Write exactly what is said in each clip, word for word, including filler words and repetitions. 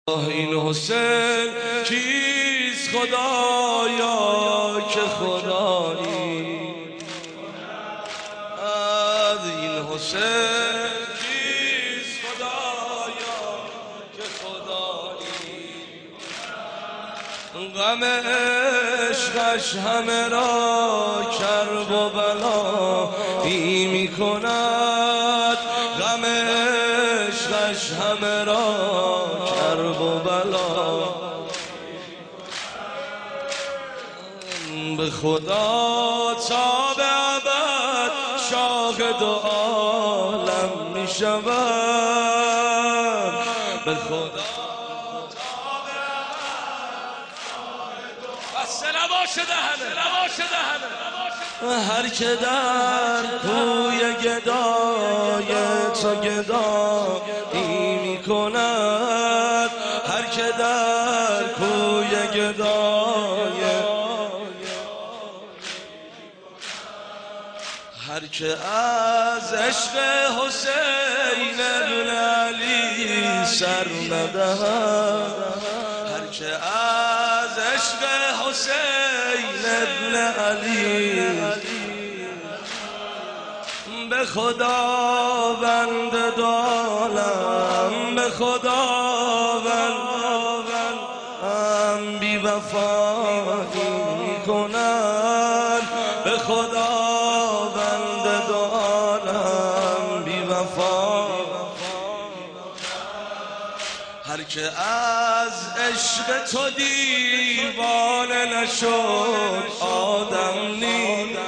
این حسین کیست خدایا که خدایی؟ این حسین کیست خدایا که خدایی؟ غم عشقش همه را کرب و بلایی می کند. غم عشقش همه را کرب و بلا. به خدا تا به ابد شاهد عالم می شود. به خدا تا به ابد شاهد بس نباشه دهنه نباشه دهنه هر که در کوی گدای تو گدایی می کند. هر که در کوی گدای هر که از عشق حسین ابن علی سر ندهد. هر که از عشق حسین ابن علی به خدا بند دالم به خدا بند بی وفایی می کنند. به خدا بند دالم بی وفا. هر که از عشق تو دیوانه نشد آدم نیست.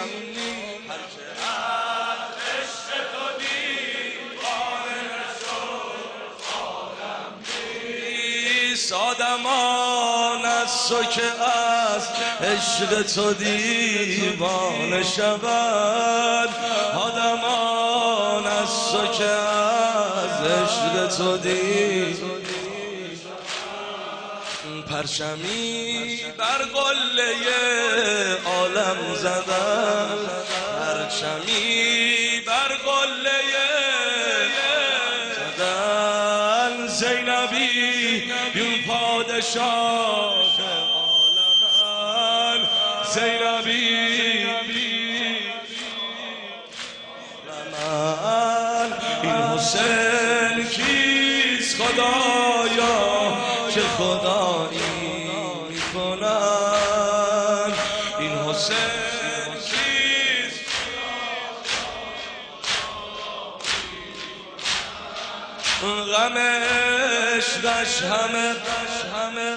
آدمان از تو که از عشق تو دیوانه شود. آدمان از تو که از عشق تو دیوانه. پرچمی بر قله عالم زدن. پرچمی بر قله زدن. زینبی یون پادشاه عالمن. زینبی من این حسین کیست خدایا که خدایی می کنند. این حسین کیست غم عشقش همه همه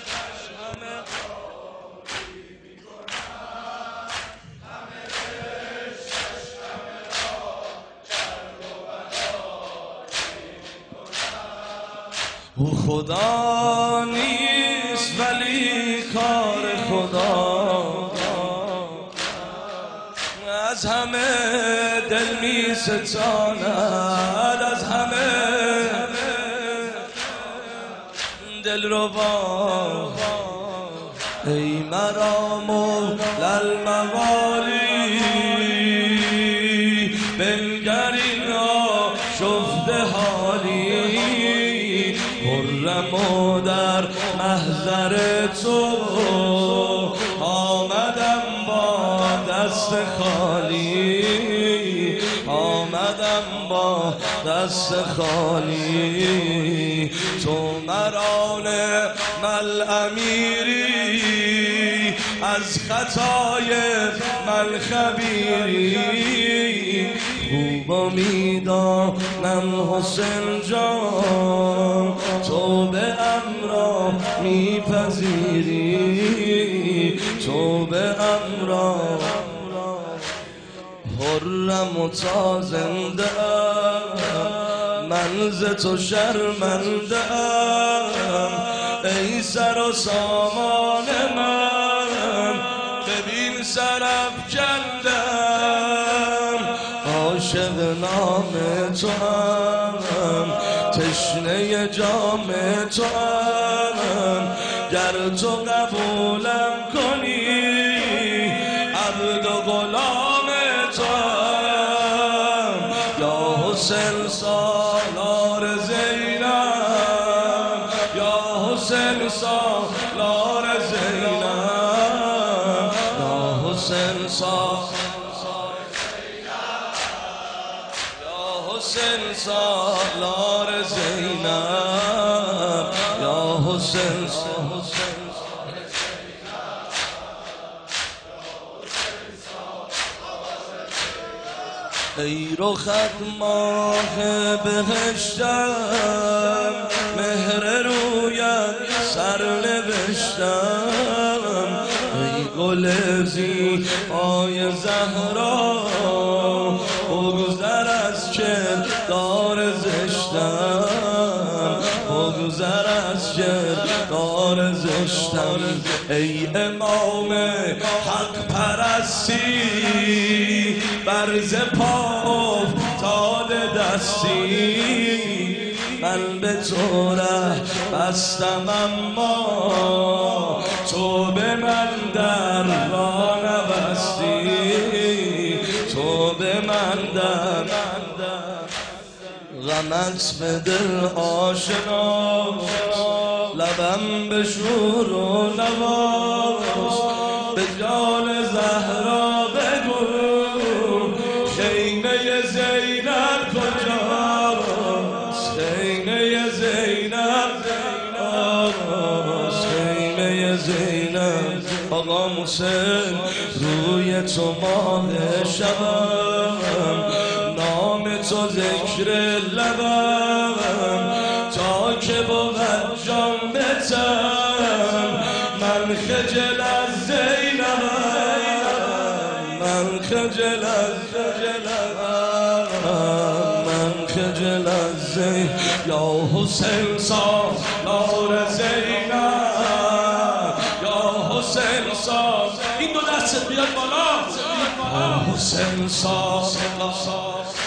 او خدا نیست ولی کار خدا از همه دل می ستاند. از همه دل ربا ای مرا مولا الموالی. بنگر اینا شفته حالی. خرم و در محضر تو آمدم با دست خالی. آمدم با دست خالی. تو مرا نعم الامیری از خطای من خبیری. خوبا میدانم حسین جان تو به امرا میپذیری. تو به امرا حرم و تا زنده من ز تو شرمنده ام. ای سر و سامان من ببین سرافکندم. عاشق نام تو هم تشنه جام تو هم. گر تو قبولم کنی عبد و غلام تو هم. یا حسین سالار زینب یا حسین حسین سالار یا حسین سالار زینب یا حسین سالار ای رخت ماه بهشتم مهر رویت سر نوشتم ای گل زیبای زهرا بگذر از کردار زشتم بگذر از کردار زشتم ای امام حق پرستی برز پا افتاده دستی من به تو ره بستم اما تو به من در را نبستی تو به من در غمت به دل آشنا لبم به شور و نواز به جان زهرا بگو خیمه زینب کجاست خیمه زینب خیمه زینب آقا حسین روی تو ماه شبم نام تو ذکر لبم تا که بود جان بتم من خجل از زینبم من خجل از من خجل از زینب یا حسین سالار زینب یا حسین سالار این دو دست بیاد بالا یا حسین سالار